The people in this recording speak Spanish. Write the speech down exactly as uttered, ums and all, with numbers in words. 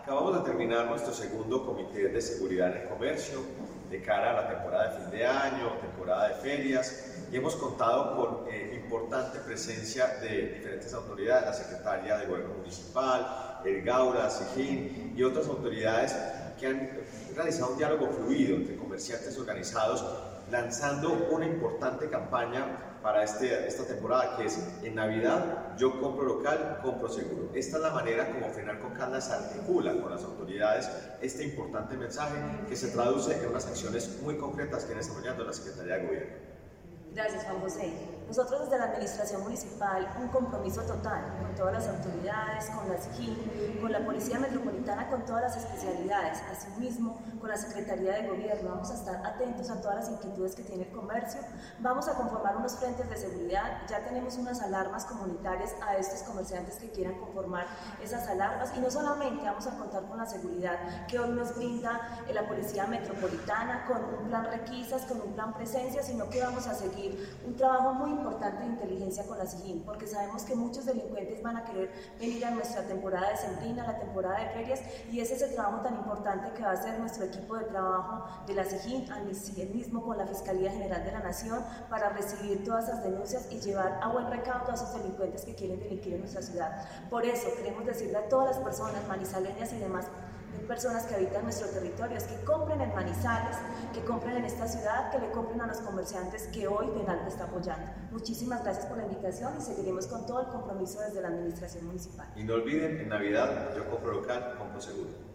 Acabamos de terminar nuestro segundo comité de seguridad en el comercio de cara a la temporada de fin de año, temporada de ferias, y hemos contado con eh, importante presencia de diferentes autoridades, la Secretaría de Gobierno Municipal, el Gaura, SIGIN y otras autoridades que han realizado un diálogo fluido entre comerciantes organizados, lanzando una importante campaña para este, esta temporada, que es: en Navidad yo compro local, compro seguro. Esta es la manera como FENALCO CANDAS articula con las autoridades este importante mensaje, que se traduce en unas acciones muy concretas que viene desarrollando la Secretaría de Gobierno. Gracias, Juan José. Nosotros desde la Administración Municipal un compromiso total con todas las autoridades, con la SIGIN, con la Policía Metropolitana, con todas las especialidades, asimismo con la Secretaría de Gobierno. Vamos a estar atentos a todas las inquietudes que tiene el comercio, vamos a conformar unos frentes de seguridad, ya tenemos unas alarmas comunitarias a estos comerciantes que quieran conformar esas alarmas, y no solamente vamos a contar con la seguridad que hoy nos brinda la Policía Metropolitana, con un plan requisas, con un plan presencia, sino que vamos a seguir un trabajo muy importante de inteligencia con la SIGIN, porque sabemos que muchos delincuentes van a querer venir a nuestra temporada decembrina, la temporada de ferias, y ese es el trabajo tan importante que va a hacer nuestro equipo de trabajo de la SIGIN, al mismo con la Fiscalía General de la Nación, para recibir todas esas denuncias y llevar a buen recaudo a esos delincuentes que quieren delinquir en nuestra ciudad. Por eso queremos decirle a todas las personas manizaleñas y demás personas que habitan nuestro territorio, es que compren en Manizales, que compren en esta ciudad, que le compren a los comerciantes que hoy FENALCO está apoyando. Muchísimas gracias por la invitación y seguiremos con todo el compromiso desde la Administración Municipal. Y no olviden, en Navidad yo compro local, compro seguro.